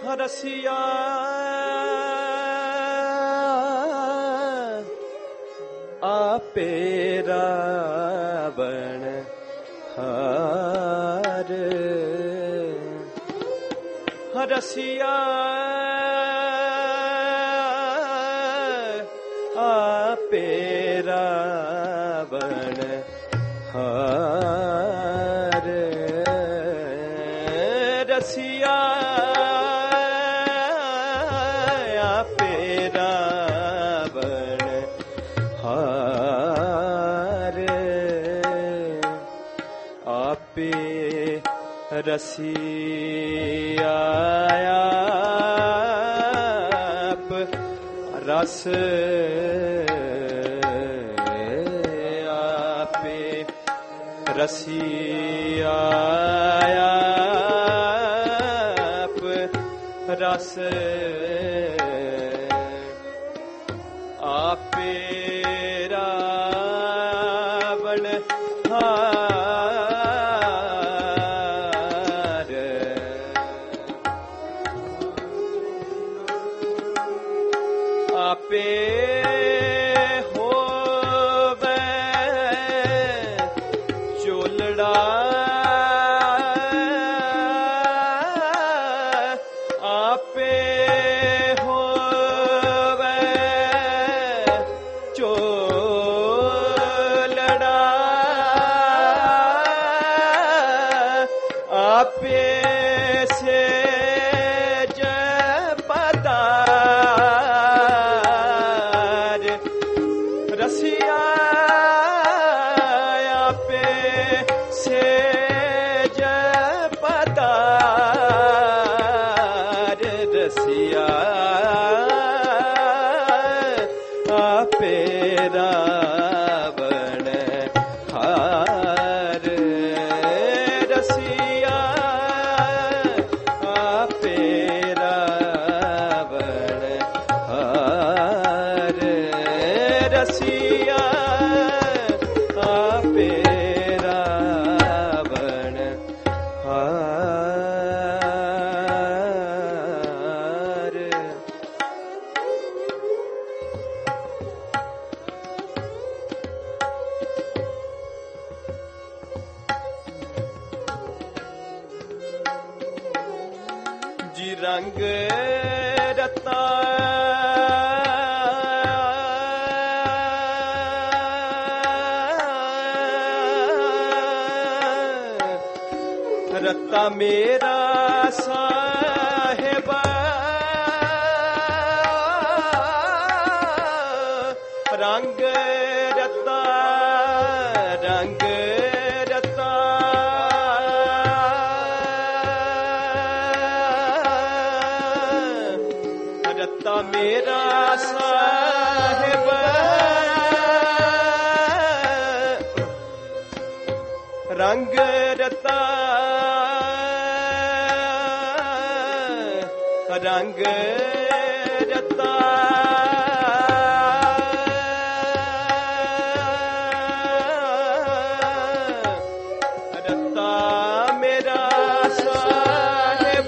ਰਸੀਆ ਆਪੇ ਰਾਵਣ ਹਾਰ ਰਸੀਆ ਆਪੇ ਰਾਵਣ ਹਾਰ ਰਸੀਆ ਆਪੇ ਰਾਵਣ ਹਾਰ ਆਪੇ ਰਸੀਆ ਆਪ ਰਸ ਆਪੇ ਰਸੀਆ ਆਪ ਰਸ ਆਪੇ ਰਾਵਣ ਹਾਰ ਆਪੇ ਹੋਵੇ ਚੋਲੜਾ ਆਪੇ ਹੋਵੇ ਚੋਲੜਾ ਆਪੇ ਸੇਜ ਪਤਾਰ ਰਸੀਆ ਆਪੇ ਸੇਜ ਪਤਾਰ ਰਸੀਆ ਆਪੇ ਰਾਵਣ ਹਾਰ ਰਸੀਆ ਆਪੇ ਰਾਵਣ ਹਾਰ ਰਸੀਆ ਆਪੇ ਰਾਵਣ ਹਾਰ ਜੀ ਰੰਗ ਰਤਾ ਰਤਾ ਮੇਰਾ ਸਾਹਿਬਾ ਰੰਗ ਰਤਾ ਰੰਗ ਰਤਾ ਰਤਾ ਮੇਰਾ ਸਾਹਿਬ ਰੰਗ ਰਤਾ ਰੰਗ ਰਤਾ ਰਤਾ ਮੇਰਾ ਸਾਹਿਬ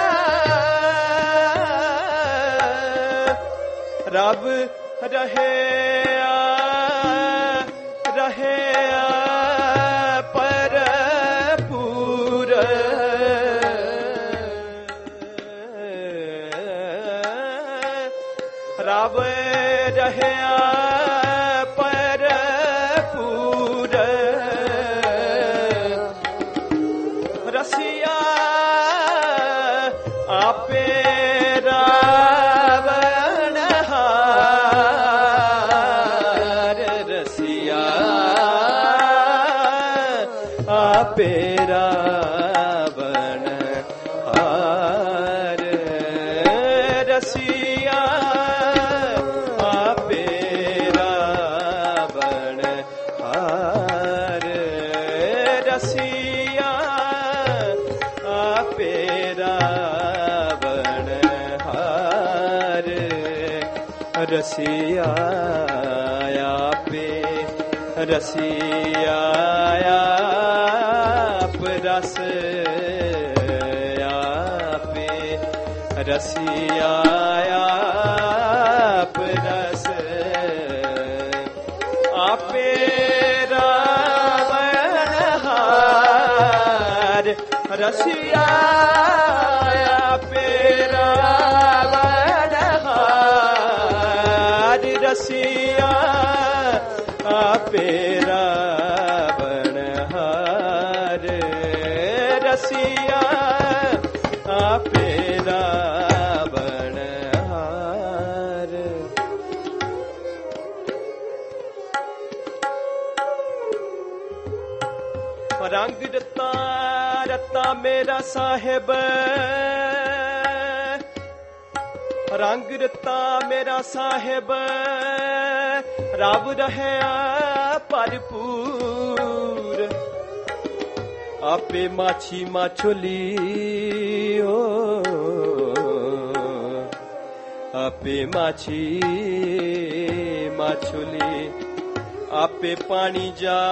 ਰੱਬ ਰਹਿਆ ਰਹਿਆ ਭਰਪੂਰ ਰੱਬ ਰਹਿਆ ਭਰਪੂਰ ਰਸੀਆ ਆਪੇ ਰਾਵਣ ਹਾਰ ਰਸੀਆ ਆਪੇ ਰਾਵਣ ਹਾਰ ਰਸੀਆ ਆਪੇ ਰਾਵਣ ਹਾਰ ਰਸੀਆ ਆਪੇ ਰਾਵਣ ਹਾਰ ਰਸੀਆ ਆਪੇ ਰਸੀਆ ਆਪ ਰਸ ਆਪੇ रसिया आप रस आपे रावणहार रसिया आपे रावणहार रसिया आपे रावणहार रसिया आपे रावणहार रंग रता रता मेरा साहिब रंग रता मेरा साहिब रब रहे भरपूर आपे माछी माछोली ओ आपे माछी माछोली आपे पानी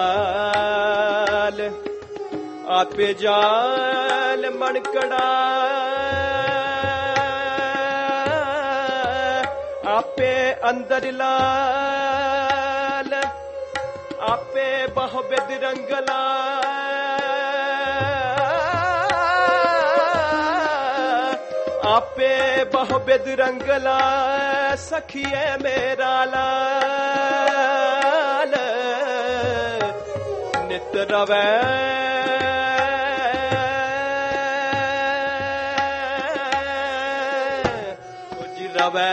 जाल आपे जाल मणकड़ा आपे अंदर लाल आपे बहुविध रंगला आपे बहुविध रंगला सखिए मेरा लाल नित रवै रवै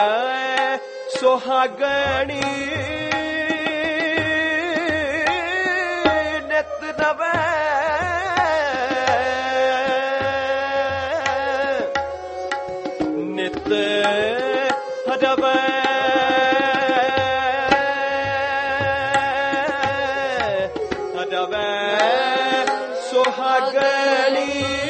सुहागणी नित रवै नित रवै रवै सुहागणी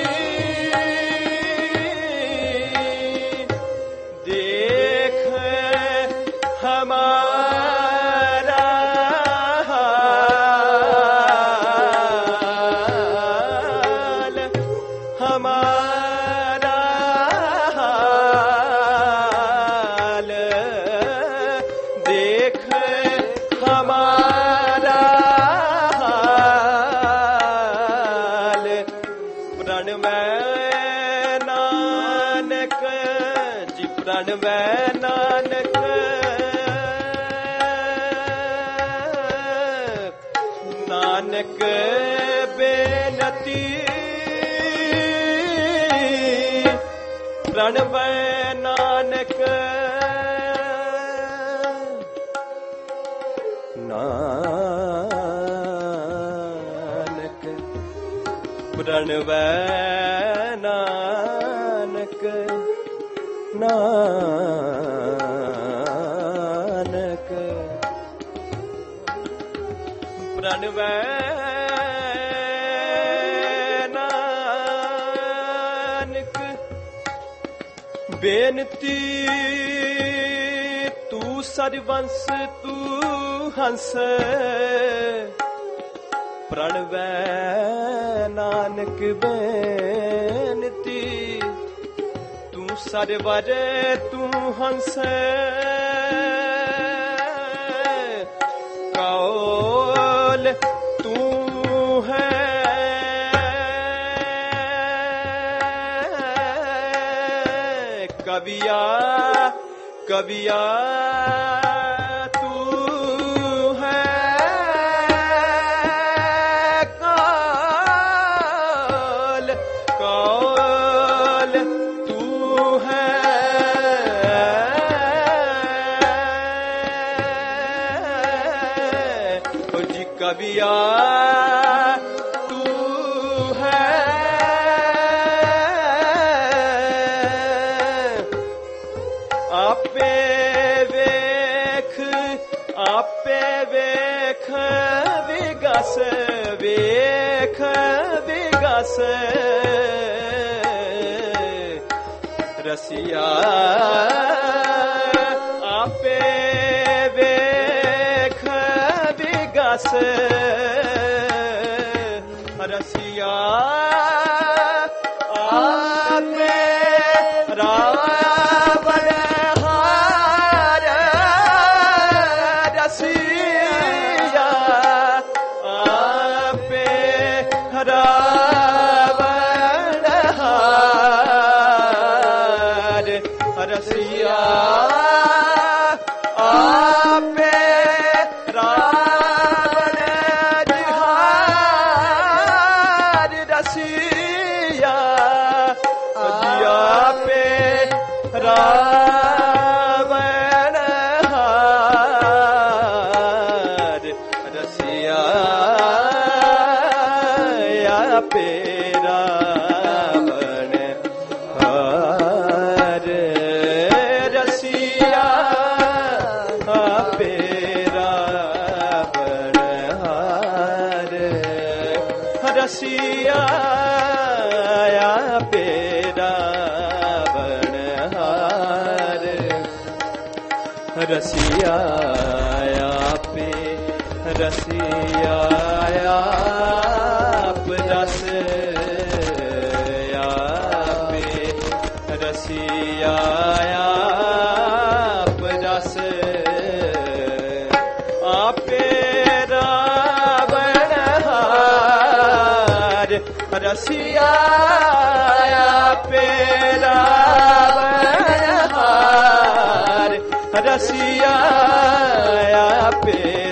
नानक बेनती प्रणवै नानक नानक प्रणवै नानक नानक प्रणवै नानक बेनती तू सरवंश तू हंस प्रणवै नानक बेनती तू सरवर तू हंस कौल तू है कविया कविया तू है कौल कौल तू है कविया तू है आपे वेख विगस वेख विगस रसिया आपे वेख विगस रसिया आपे रा रावण हार रसिया या पे रावण हार रसिया पे रावण हार रसिया पे रावण हार रसिया पे रसिया रस पे रसिया रस आपे रावण हार रसिया पे रावण हार रसिया पे